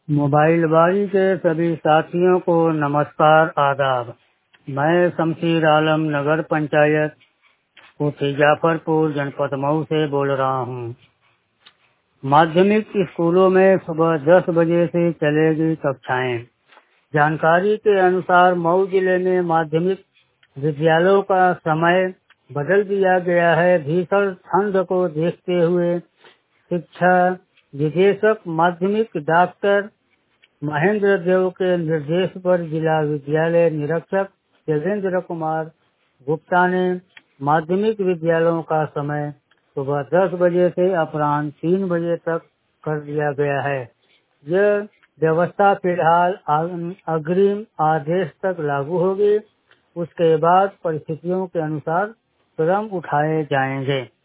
Mobile बारी के सभी साथियों को नमस्कार आदाब। मैं शमशीर आलम नगर पंचायत कोठी जाफरपुर जनपद मऊ से बोल रहा हूँ। माध्यमिक स्कूलों में सुबह 10 बजे से चलेगी कक्षाएं। जानकारी के अनुसार मऊ जिले में माध्यमिक विद्यालयों का समय बदल दिया गया है। भीषण ठंड को देखते हुए शिक्षा निदेशक माध्यमिक डॉक्टर महेंद्र देव के निर्देश पर जिला विद्यालय निरीक्षक देवेंद्र कुमार गुप्ता ने माध्यमिक विद्यालयों का समय सुबह 10 बजे से अपराह्न 3 बजे तक कर दिया गया है। यह व्यवस्था फिलहाल अग्रिम आदेश तक लागू होगी। उसके बाद परिस्थितियों के अनुसार कदम उठाए जाएंगे।